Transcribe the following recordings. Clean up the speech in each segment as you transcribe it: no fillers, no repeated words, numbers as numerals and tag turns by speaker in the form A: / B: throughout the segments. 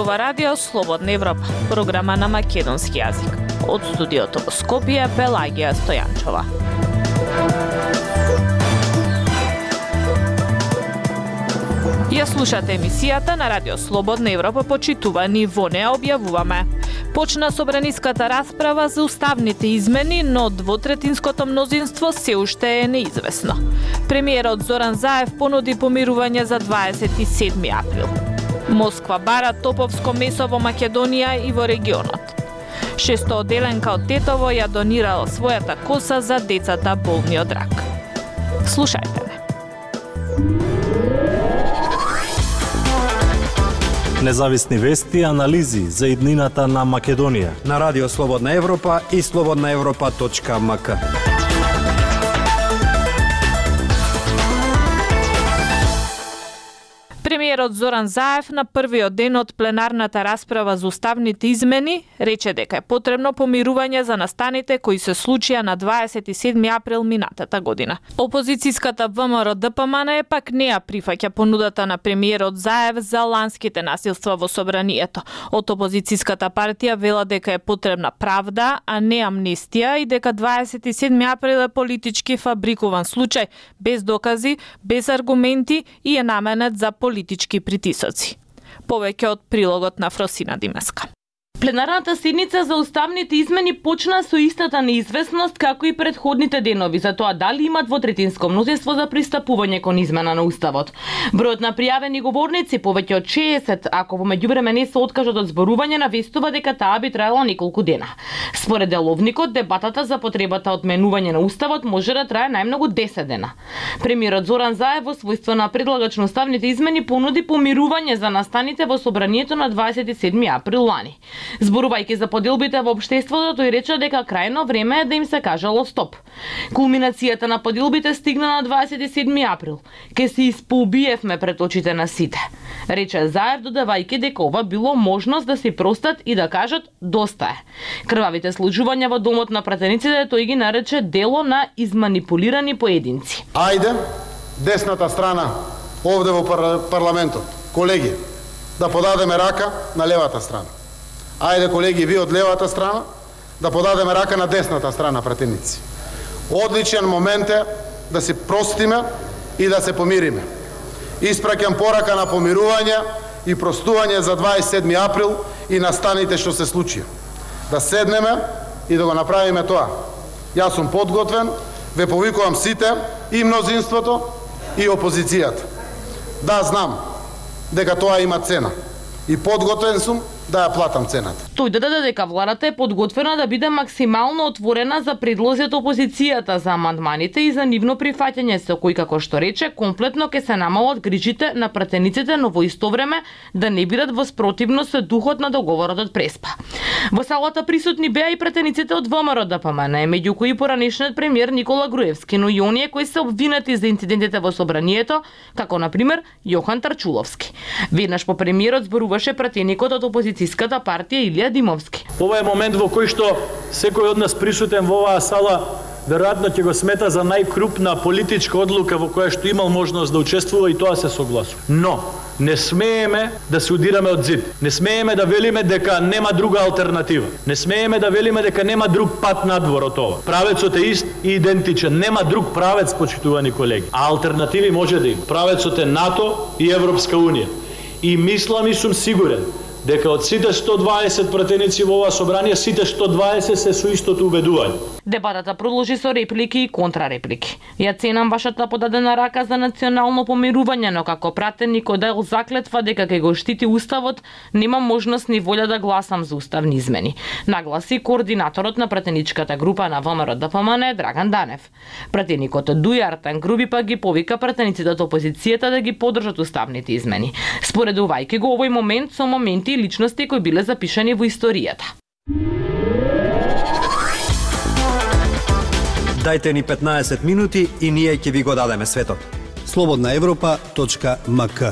A: ова радио Слободна Европа, програма на македонски јазик. Од студиото во Скопје, Пелагија Стојанчова. Ја слушате емисијата на радио Слободна Европа, почитувани во неа објавуваме. Почна собраниската расправа за уставните измени, но двотретинското мнозинство се уште е неизвестно. Премиерот Зоран Заев понуди помирување за 27 април. Москва бара топовско месо во Македонија и во регионот. 600-оделенка од Тетово ја донирала својата коса за децата болни од рак. Слушајте ме.
B: Независни вести и анализи за иднината на Македонија
C: на радио Слободна Европа и slobodnaevropa.mk.
A: Премиерот Зоран Заев на првиот ден од пленарната расправа за уставните измени рече дека е потребно помирување за настаните кои се случија на 27 април минатата година. Опозицијската ВМРО ДПМН пак не ја прифаќа понудата на премиерот Заев за ланските насилства во собранието. Од опозицијската партија вела дека е потребна правда, а не амнестија и дека 27 април е политички фабрикуван случај, без докази, без аргументи и е наменет за политички притисоци. Повеќе од прилогот на Фросина Димеска.
D: Пленарната седница за уставните измени почна со истата неизвестност како и предходните денови за тоа дали има двотретинско мнозинство за пристапување кон измена на уставот. Бројот на пријавени говорници повеќе од 60, ако во меѓувреме не се откажат од зборување, навестува дека таа би траела неколку дена. Според деловникот, дебатата за потребата од менување на уставот може да трае најмногу 10 дена. Премиерот Зоран Заев во својство на предлагач на уставните измени понуди помирување за настаните во собранието на 27 април лани. Зборувајќи за поделбите во општеството, тој рече дека крајно време е да им се кажало стоп. Кулминацијата на поделбите стигна на 27 април. Ке се испоубиевме пред очите на сите. Рече Заев, додавајќи дека ова било можност да се простат и да кажат доста е. Крвавите случувања во домот на пратениците тој ги нарече дело на изманипулирани поединци.
E: Ајде, десната страна овде во парламентот, колеги, да подадеме рака на левата страна. Ајде, колеги, ви од левата страна, да подадеме рака на десната страна, пратеници. Одличен момент е да се простиме и да се помириме. Испраќам порака на помирување и простување за 27 април и настаните што се случија. Да седнеме и да го направиме тоа. Јас сум подготвен, ве повикувам сите, и мнозинството, и опозицијата. Да, знам дека тоа има цена. И подготвен сум да ја платам цената.
D: Тој додаде дека владата е подготвена да биде максимално отворена за предлози од опозицијата за амандманите и за нивно прифаќање, со кој, како што рече, комплетно ќе се намалат грижите на пратениците, но во исто време да не бидат во спротивност со духот на договорот од Преспа. Во салата присутни беа и пратениците од ВМРО ДПМН, меѓу кои поранешниот премиер Никола Груевски, но и оние кои се обвинати за инцидентите во собранието, како на пример Јохан Тарчуловски. Веднаш по премиерот зборуваше пратеникот од опозицијската партија Илија Димовски.
F: Ова е момент во кој што секој од нас присутен во оваа сала веројатно ќе го смета за најкрупна политичка одлука во која што имал можност да учествува и тоа се согласува. Но не смееме да се удираме од зид. Не смееме да велиме дека нема друга алтернатива. Не смееме да велиме дека нема друг пат надвор од ова. Правецот е ист и идентичен. Нема друг правец, почитувани колеги. А алтернативи може да има. Правецот е НАТО и Европска унија. И мислам и сум сигурен дека од сите 120 пратеници во ова собрание, сите 120 се со истото убедување.
D: Дебатата продолжи со реплики и контрареплики. Ја ценам вашата подадена рака за национално помирување, но како пратеник одел заклетва дека ќе го штити уставот, нема можност ни волја да гласам за уставни измени, нагласи координаторот на пратеничката група на ВМРО ДПМН Драган Данев. Пратеникот Дујартан Груби пак ги повика пратениците од опозицијата да ги поддржат уставните измени, споредувајќи го овој момент со моменти и личности кои биле запишани во историјата.
C: Дајте ни 15 минути и ние ќе ви го дадеме светот. slobodnaevropa.mk.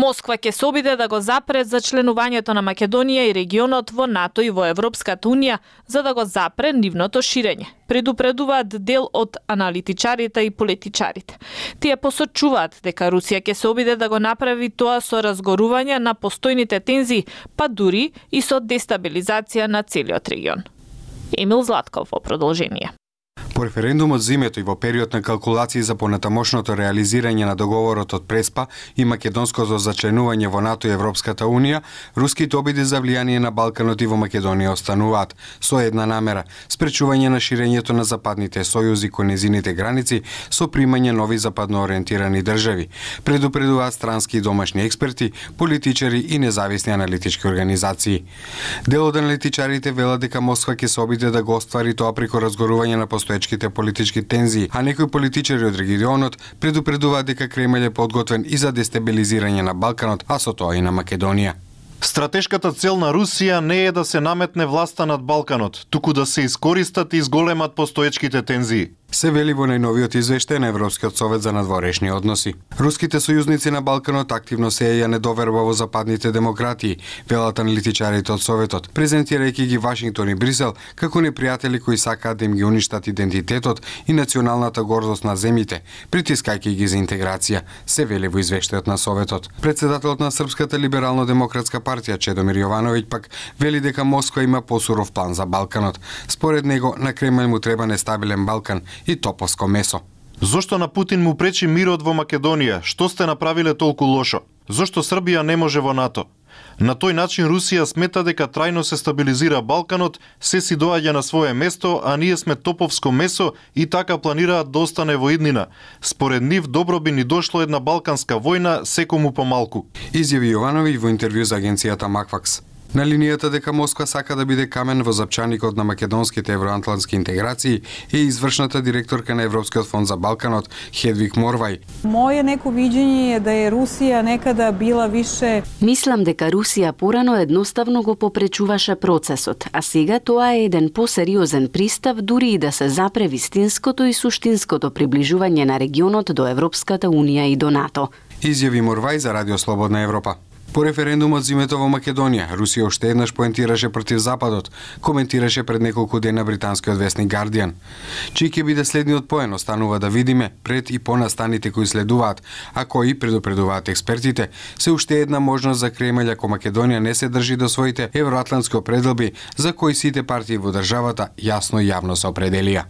A: Москва ќе се обиде да го запре за членувањето на Македонија и регионот во НАТО и во Европската унија, за да го запре нивното ширење, предупредуваат дел од аналитичарите и политичарите. Тие посочуваат дека Русија ќе се обиде да го направи тоа со разгорување на постојните тензии, па дури и со дестабилизација на целиот регион. Емил Златков во продолжение.
G: По референдумот зимето и во период на калкулации за понатамошното реализирање на договорот од Преспа и македонското зачленување во НАТО и Европската унија, руските обиди за влијание на Балканот и во Македонија остануваат со една намера – спречување на ширењето на западните сојузи кон незините граници со примање нови западно ориентирани држави, предупредуваат странски и домашни експерти, политичари и независни аналитички организации. Дел од аналитичарите велат дека Москва ќе се обиде да го оствари тоа преку разгорување на постоечките политички тензии, а некои политичари од регионот предупредуваат дека Кремљ е подготвен и за дестабилизирање на Балканот, а со тоа и на Македонија.
H: Стратешката цел на Русија не е да се наметне власта над Балканот, туку да се искористат и изголемат постоечките тензии.
G: Се вели во најновиот извештај на Европскиот совет за надворешни односи. Руските сојузници на Балканот активно сеја недоверба во западните демократии, велат аналитичарите од Советот, презентирајќи ги Вашингтон и Брисел како непријатели кои сакаат да им ги уништат идентитетот и националната гордост на земјите, притискајќи ги за интеграција, се вели во извештајот на Советот. Председателот на Српската либерално-демократска партија Чедомир Јовановиќ пак вели дека Москва има посуров план за Балканот. Според него на Кремљ му треба нестабилен Балкан и топовско месо.
H: Зошто на Путин му пречи мирот во Македонија? Што сте направиле толку лошо? Зошто Србија не може во НАТО? На тој начин Русија смета дека трајно се стабилизира Балканот, се си доаѓа на свое место, а ние сме топовско месо и така планираат да остане во иднина. Според нив добро би ни дошло една балканска војна, секому помалку.
G: Изјави Јовановиќ во интервју за агенцијата Маквакс. На линијата дека Москва сака да биде камен во запчаникот на македонските евроатлантски интеграции е извршната директорка на Европскиот фонд за Балканот Хедвиг Морвај.
I: Моје неко видење е да е Русија некада била више...
J: Мислам дека Русија порано едноставно го попречуваше процесот, а сега тоа е еден посериозен пристап дури и да се запре вистинското и суштинското приближување на регионот до Европската унија и до НАТО.
G: Изјави Морвај за Радио Слободна Европа. По референдумот зимето во Македонија, Русија уште еднаш поентираше против Западот, коментираше пред неколку дена британскиот весник Guardian. Чиј ќе биде следниот поен, останува да видиме пред и по настаните кои следуваат, а кои, предупредуваат експертите, се уште една можност за Кремљ ако Македонија не се држи до своите евроатлантски определби, за кои сите партии во државата јасно и јавно се определија.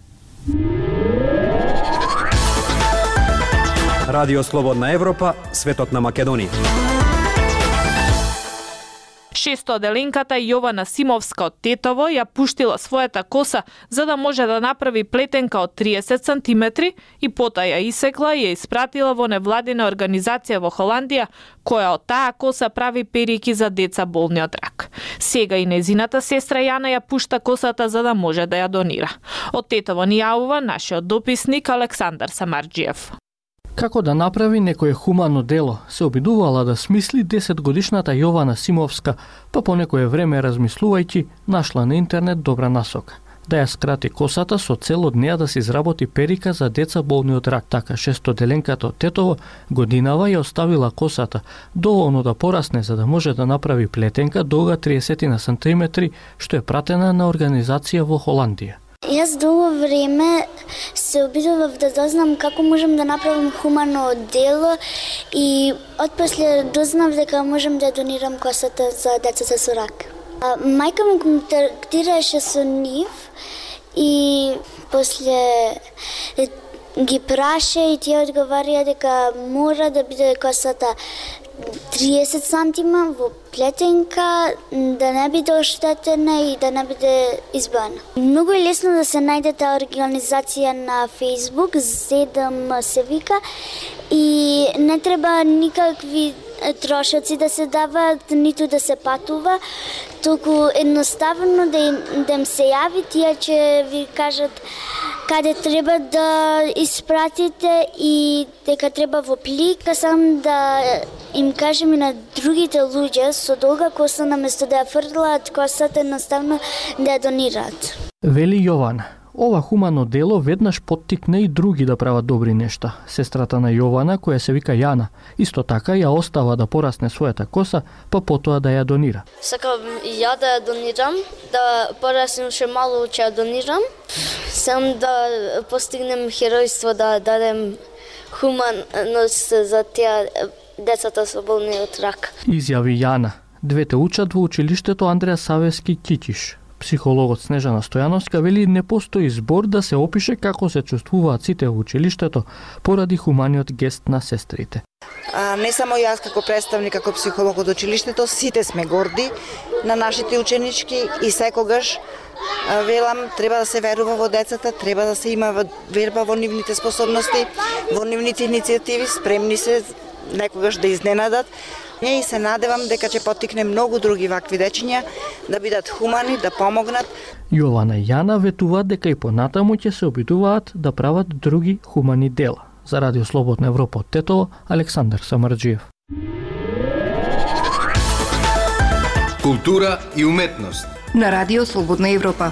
C: Радио Слободна Европа, светот на Македонија.
A: Шестоделенката Јована Симовска од Тетово ја пуштила својата коса за да може да направи плетенка од 30 сантиметри и потоа ја исекла и ја испратила во невладина организација во Холандија која од таа коса прави перики за деца болни од рак. Сега и незината сестра Јана ја пушта косата за да може да ја донира. Од Тетово ни јавува нашиот дописник Александар Самарџиев.
K: Како да направи некое хумано дело, се обидувала да смисли 10-годишната Јована Симовска, па по некое време размислувајќи, нашла на интернет добра насока. Да ја скрати косата со цел од неа да се изработи перика за деца болни од рак. Така шестоделенката од Тетово годинава ја оставила косата доволно да порасне за да може да направи плетенка долга 30 на сантиметри, што е пратена на организација во Холандија.
L: Јас долго време се обидував да дознам како можам да направам хумано дело и отпосле дознав дека можам да донирам косата за децата со рак. Мајка ми контактираше со нив и после ги праша и тие одговарија дека мора да биде косата 30 сантима во плетенка, да не биде оштетена и да не биде избана. Многу е лесно да се најде таа организација на Facebook, ZDM се вика, и не треба никакви трошоци да се даваат, ниту да се патува, толку едноставно да им се јави, тие ќе ви кажат каде треба да испратите и дека треба во плик, сам да им кажем и на другите луѓе со долга коса наместо да ја фрлаат косата, едноставно да ја донираат.
K: Вели Јована, Ова хумано дело веднаш поттикне и други да прават добри нешта. Сестрата на Јована, која се вика Јана, исто така ја остава да порасне својата коса, па потоа да ја донира.
M: Сакам и ја да ја донирам, да пораснем ше мало ќе ја донирам. Сам да постигнем херојство, да дадем хуманност за тие децата со болни од рак.
K: Изјави Јана. Двете учат во училиштето Андреа Савески Кичиш. Психологот Снежана Стојановска вели не постои збор да се опише како се чувствуваат сите во училиштето поради хуманиот гест на сестрите.
N: Не само јас како представник, како психолог од училиштето, сите сме горди на нашите ученички и секогаш велам, треба да се верува во децата, треба да се има верба во нивните способности, во нивните иницијативи, спремни се некогаш да изненадат. И се надевам дека ќе поттикне многу други вакви дечиња да бидат хумани, да помогнат.
K: Јована и Јана ветуваат дека и понатаму ќе се обидуваат да прават други хумани дела. За Радио Слободна Европа од Тетово, Александар Самарџиев.
O: Култура и уметност
P: на Радио Слободна Европа.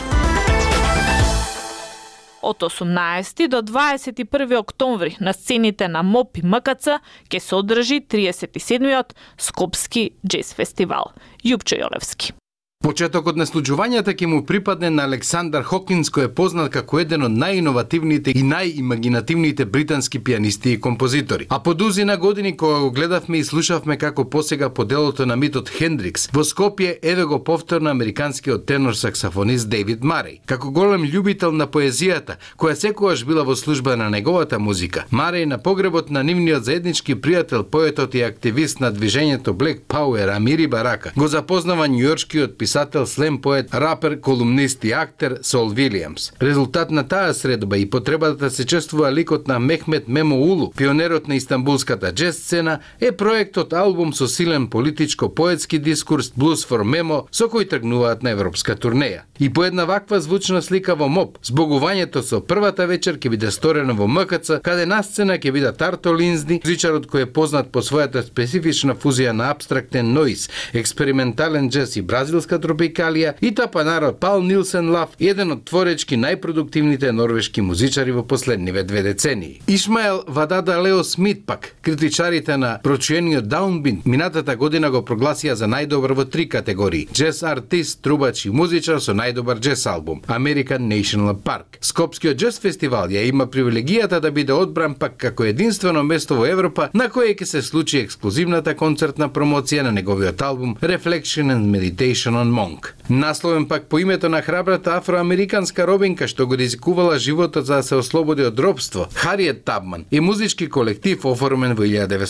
A: Од 18 до 21 октомври на сцените на МОП и МКЦ ќе се одржи 37-иот Скопски џез фестивал. Јупчо Јолевски.
O: Почетокот на случувањата ќе му припадне на Александар Хокинс, кој е познат како еден од најиновативните и најимагинативните британски пианисти и композитори. А по дузина години кога го гледавме и слушавме како посега по делото на митот Хендрикс, во Скопје еве го повторно американскиот тенор-саксофонист Дейвид Мареј. Како голем љубител на поезијата, која секогаш била во служба на неговата музика, Мареј на погребот на нивниот заеднички пријател, поетот и активист на движењето Black Power Амири Барака, го запознава њујоршкиот писател, слем поет, рапер, колумнист и актер Сол Вилијамс. Резултат на таа средба и потребата да се чествува ликот на Мехмет Мемо Улу, пионерот на истанбулската џез сцена, е проектот албум со силен политичко-поетски дискурс Blues for Memo, со кој тргнуваат на европска турнеја. И по една ваква звучна слика во МОП, збогувањето со првата вечер ќе биде сторено во МКЦ, каде на сцена ќе биде Тарто Линзни, музичарот кој е познат по својата специфична фузија на абстрактен ноиз, експериментален џез и бразилска тропикалија, и тапанарот Пал Нилсен Лав, еден од творечки најпродуктивните норвешки музичари во последниве 2 децении. Ишмаел Вадада Лео Смит пак, критичарите на прочуениот Downbeat минатата година го прогласија за најдобар во 3 категории: џез артист, трубач и музичар со најдобар џез албум, American National Park. Скопскиот џез фестивал ја има привилегијата да биде одбран пак како единствено место во Европа на кое ќе се случи ексклузивната концертна промоција на неговиот албум Reflection and Meditation on Monk. Насловен пак по името на храбрата афроамериканска робинка што го ризикувала животот за да се ослободи од робство, Хариет Табман, е музички колектив оформен во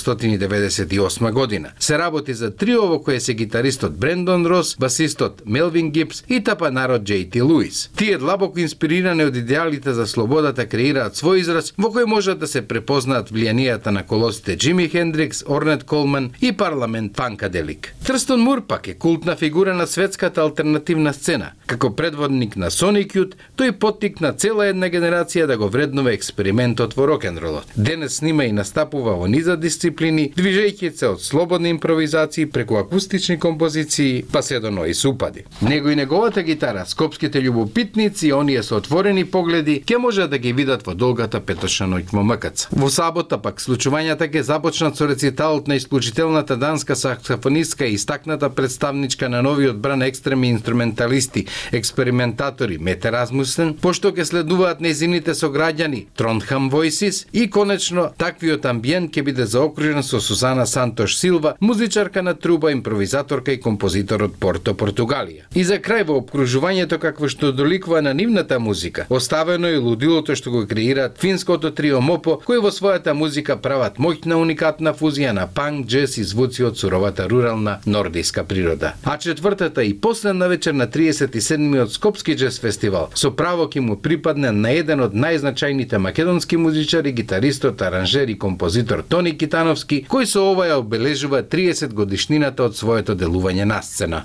O: 1998 година. Се работи за трио во кое се гитаристот Брендон Рос, басистот Мелвин Гибс и тапанарот J.T. Луис. Тие длабоко инспирирани од идеалите за слободата креираат свој израз во кој можат да се препознаат влијанијата на колосите Џими Хендрикс, Орнет Колман и Парламент Фанкаделик. Трстон Мур пак е култна фигура на светската алтернативна сцена. Како предводник на Sonic Youth, тој поттикна цела една генерација да го вреднува експериментот во рок-н-ролот. Денес снима и настапува во низа дисциплини, движејќи се од слободни импровизации преку акустични композиции, па се до ноис упади. Него и неговата гитара, скопските љубопитници и оние со отворени погледи, ќе можат да ги видат во долгата петочна ноќ во МКЦ. Во сабота пак случувањата ќе започнат со рециталот на исклучителната данска саксофонистка и истакната представничка на новиот бран екстреми инструменталисти, експериментатори Мете Размусен, пошто ќе следуваат незините сограѓани Тронхам Voices и конечно таквиот амбиент ќе биде заокружен со Сузана Сантош Силва, музичарка на труба, импровизаторка и композитор од Порто, Португалија. И за крај во обкружувањето какво што доликува на нивната музика, оставено и лудилото што го креираат финското трио Мопо, кои во својата музика прават моќна уникатна фузија на панк, џез и звуци од суровата рурална нордиска природа. А четвртата и последна вечер на 37-миот Скопски џез фестивал со право ќе му припадне на еден од најзначајните македонски музичари, гитаристот, аранжер и композитор Тони Китановски, кој со ова ја обележува 30 годишнината од своето делување на сцена.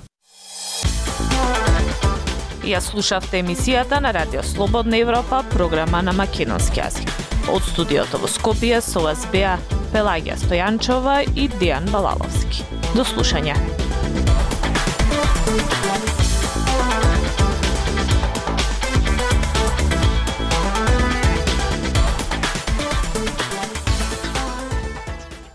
A: Ја слушавте емисијата на Радио Слободна Европа, програма на македонски јазик. Од студиото во Скопје со вас беа Пелагија Стојанчова и Дијан Балаловски. До слушање.